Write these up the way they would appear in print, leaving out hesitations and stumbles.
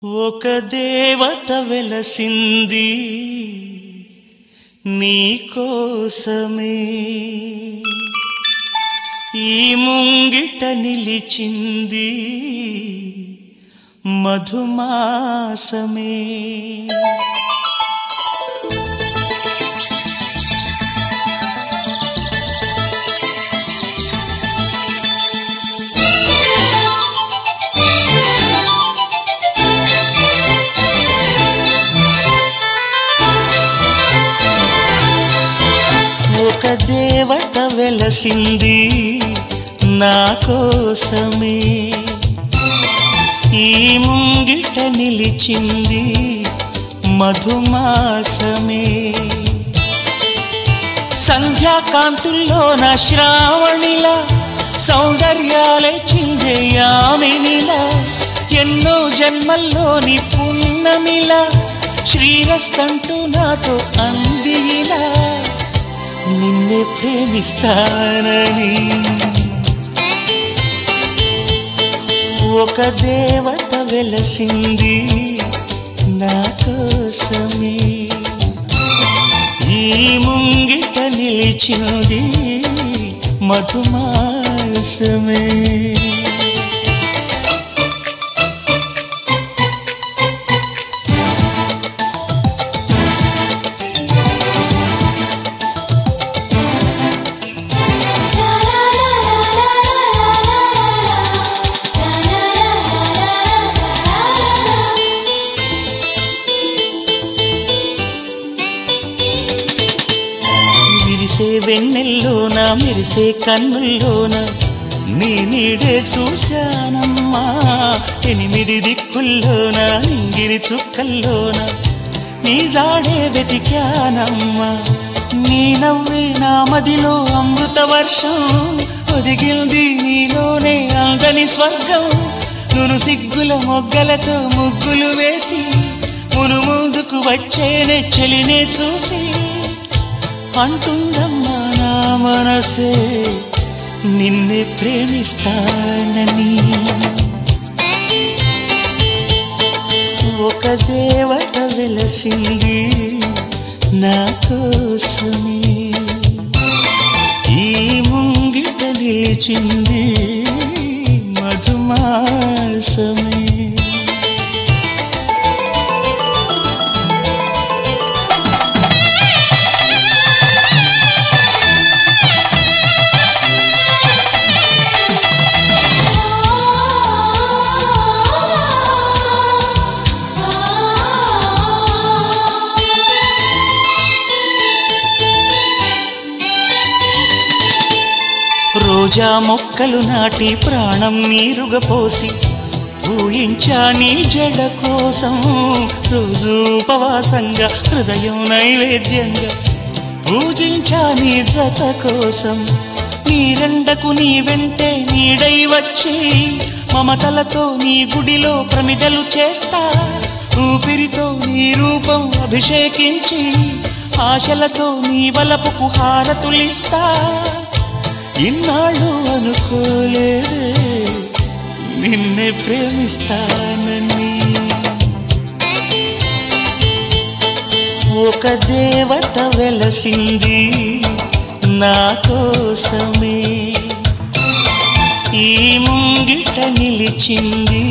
ఒక దేవత వెలసింది నీ కోసమే, ఈ ముంగిట నిలిచింది మధుమాసమే. ఒక దేవత వెలసింది నా కోసమే, ఈ ముంగిట నిలిచింది మధుమాసమే. సంధ్యాకాంతుల్లో నా శ్రావణిలా సౌందర్యాలే చిందే యామినిలా, ఎన్నో జన్మల్లోని పున్నమిలా శ్రీరస్తంటూ నాతో అందిలా, నిన్నే ప్రేమిస్తానని. ఒక దేవత వెలసింది నా కోసమే, ఈ ముంగిట నిలిచింది మధుమాసమే. మెరిసే వెన్నెల్లోన మెరిసే కన్నుల్లోన నీ నీడే చూశానమ్మా, 8 దిక్కుల్లోన నింగిరి చుక్కల్లోన నీ జాడే వెతికానమ్మా. నీ నవ్వే నా మదిలో అమృత వర్షం, ఒదిగింది నీలోనే అందని స్వర్గం. నును సిగ్గుల మొగ్గలతో ముగ్గులు వేసి మును ముందుకు వచ్చేనే చెలినే చూసి, అంటుందమ్మా నా మనసే నిన్నే ప్రేమిస్తానని. ఒక దేవత వెలసింది నా కోసమే, ఈ ముంగిట నిలిచింది మధుమాసమే. రోజా మొక్కలు నాటి ప్రాణం నీరుగా పోసి పూయించా నీ జడ కోసం, రోజు ఉపవాసంగా హృదయం నైవేద్యంగా పూజించా నీ జత కోసం. నీరెండకు నీ వెంటే నీడై వచ్చి మమతలతో నీ గుడిలో ప్రమిదలు చేస్తా, ఊపిరితో నీ రూపం అభిషేకించి ఆశలతో నీ వలపుకు హారతులిస్తా. ఇన్నాళ్ళు అనుకోలేదే నిన్నే ప్రేమిస్తానని. ఒక దేవత వెలసింది నా కోసమే, ఈ ముంగిట నిలిచింది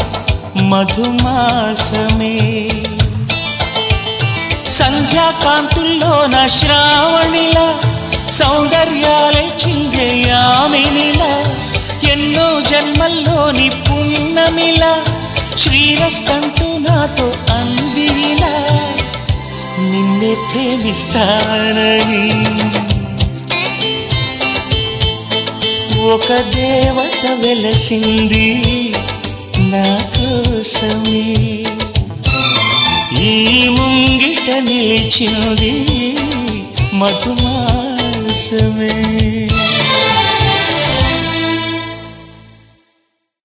మధుమాసమే. సంధ్యాకాంతుల్లో నా శ్రావణిలా సౌందర్యాలే చిందే యామినిలా, ఎన్నో జన్మల్లోని పున్నమిలా శ్రీరస్తంటూ నాతో అందిలా, నిన్నే ప్రేమిస్తానని. ఒక దేవత వెలసింది నా కోసమే, ఈ ముంగిట నిలిచింది మధుమాసమే.